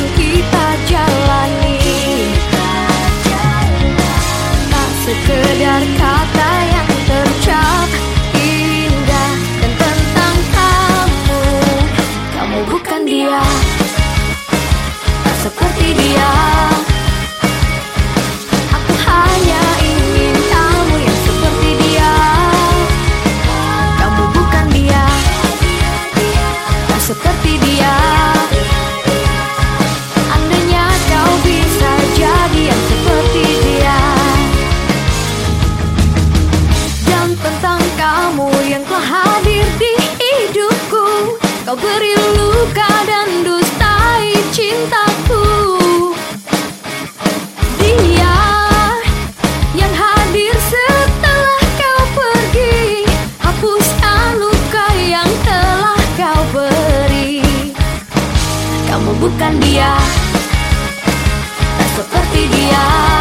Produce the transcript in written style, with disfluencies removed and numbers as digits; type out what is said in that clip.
kita jalani. Tak sekedar kata yang terucap indah dan tentang kamu. Kamu bukan dia, tak seperti dia. Aku hanya ingin kamu yang seperti dia. Kamu bukan dia, tak seperti dia. Andainya kau bisa jadi yang seperti dia. Dan tentang kamu yang telah hadir di hidupku, kau beri luka dan dustai cintaku. Dia yang hadir setelah kau pergi, hapuskan luka yang telah kau beri. Kamu bukan dia, tak seperti dia.